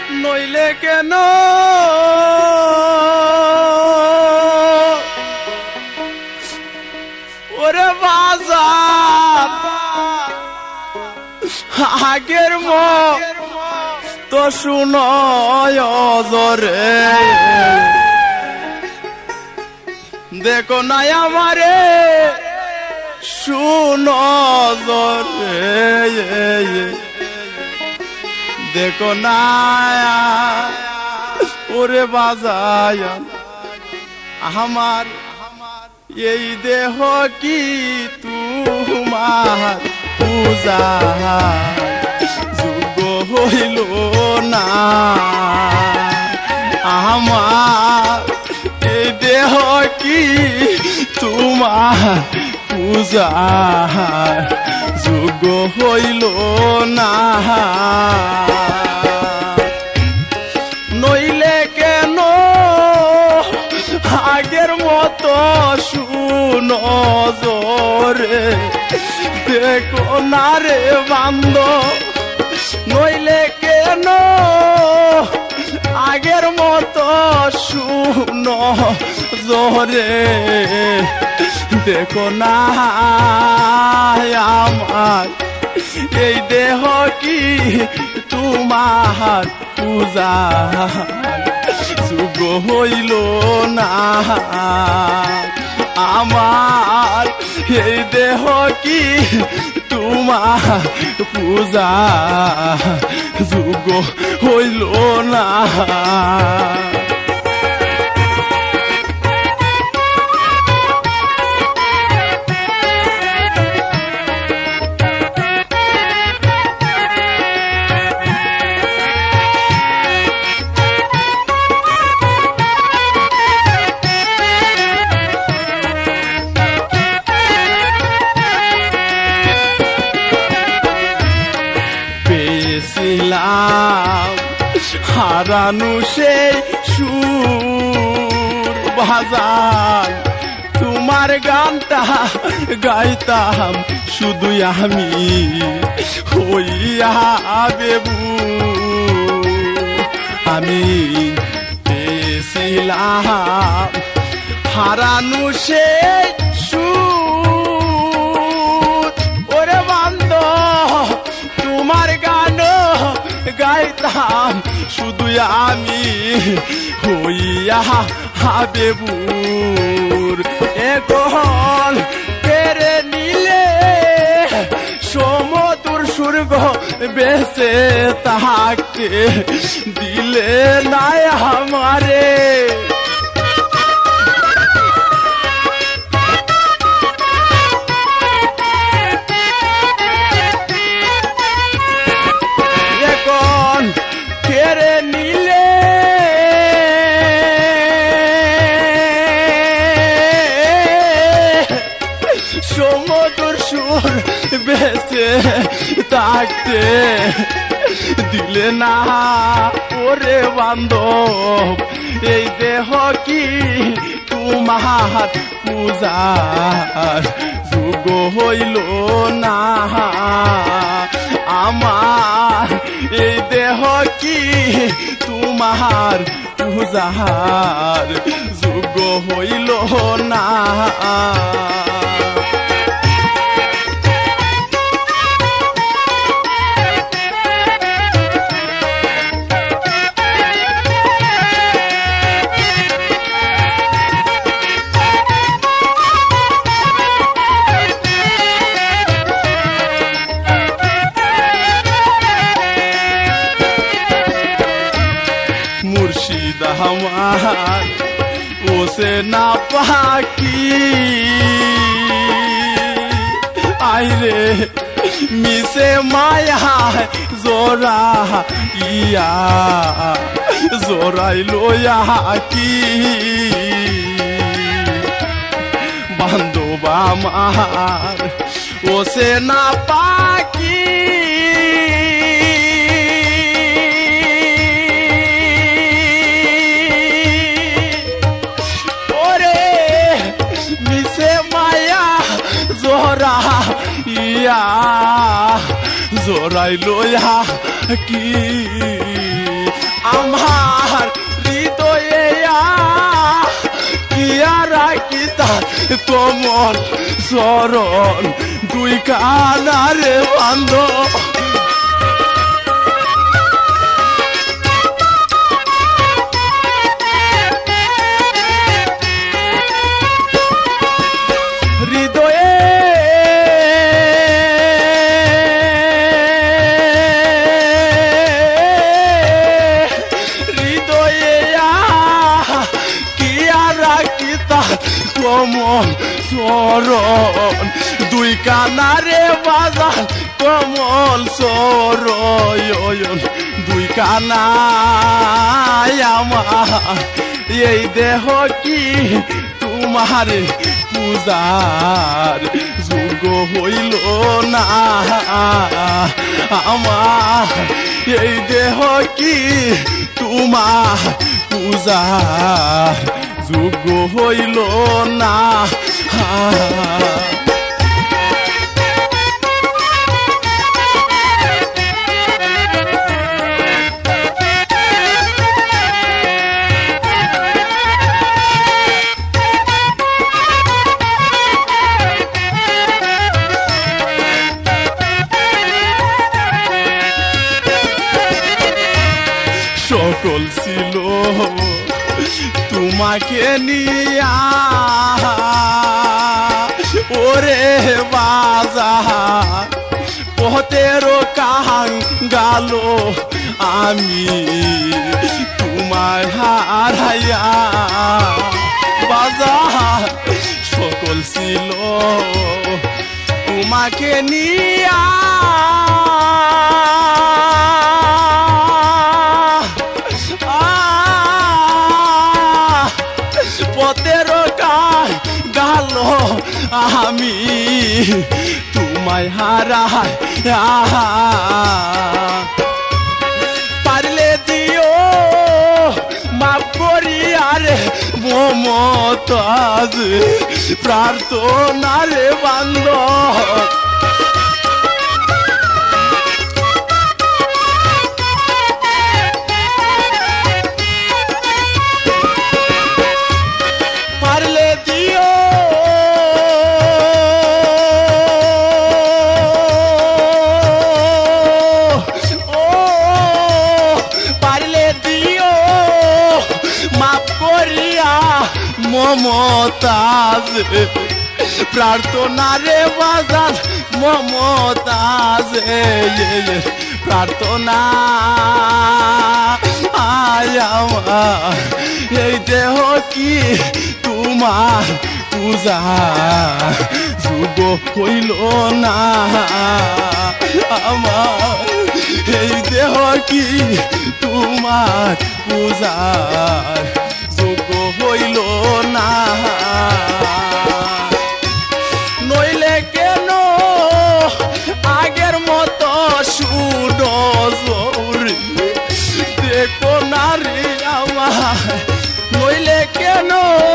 নইলে কেন ওরে বাজার আগের তো শুনয় জরে দেখো না আমারে শুনো জরে দেখো না ওরে বাজায় আমার এই দেহ কি তোমার পূজা যোগ্য হইল না আমার এই দেহ কি তোমার পূজা যোগ্য হইল না নইলে কেন আগের মতো শুনো জোরে দেখো না রে বান্ধব নইলে কেন আগের মতো শুনো জোরে দেখো না আমার এই দেহ কি তোমার পূজা যোগ্য হইল না আমার এই দেহ কি তোমার পূজা যোগ্য হইল না হারানো সেই সুর বাজার তোমার গানটা গাইতাম শুধু আমি হইয়া বেবু আমি পেয়েছিলাম হারানো সেই সুর ওরে বান্ধব তোমার গান গাইতাম শুধু আমি হইয়া বেবুর এখন কেড়ে নিলে সমুদ্র স্বর্গ বেঁচে থাকতে দিলে নাই আমারে কেড়ে নিলে সমুদ্র সুর বেঁচে থাকতে দিলে না ওরে বান্ধব এই দেহ কি তোমার পূজার যোগ্য হইল না আমার এই দেহ কি তোমার পূজার যোগ্য হইল না মুর্শিদ আমার ওসে না পাকি আইরে মিশে মায়া জোরা ইয়া জোরাই লোয়া কি বান্ধব আমার ওসে না পাকি জোরা ইয়া জোরাই লোয়া কি কোমল চরণ দুই কানারে বান্ধ হৃদয়ে কোমল চরণ দুই কানারে বাজান কোমল চরণ দুই কানায় আমার এই দেহ কি তোমার পূজার যোগ্য হইল না আমার এই দেহ কি তোমার পূজার যোগ্য হইল না সকল ছিল তোমাকে নিয়া ওরে বাজার পথেরও কাঙ্গাল আমি তোমার হারাইয়া বাজার সকল ছিল তোমাকে নিয়া পথেরও কাঙ্গাল আমি তোমায় হারাই পারলে দিও মাফ করিয়ারে মমতাজ প্রার্থনারে বান্ধব মমতাজ প্রার্থনারে বাজান মমতাজ প্রার্থনা আমার এই দেহ কি তোমার পূজা যোগ্য হইল না আমার এই দেহ কি তোমার পূজার যোগ্য হইল না নইলে কেন আগের মতো সুডোর দেখো নারী আমার নইলে কেন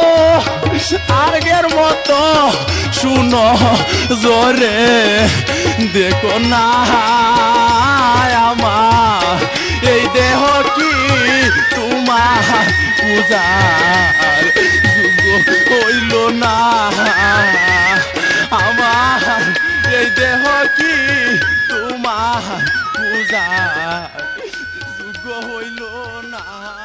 আগের মতো শুনো জোরে দেখো না আমার এই দেহ কি তোমার পূজার যোগ্য হইল না আমার এই দেহ কি তোমার পূজার যোগ্য হইল না।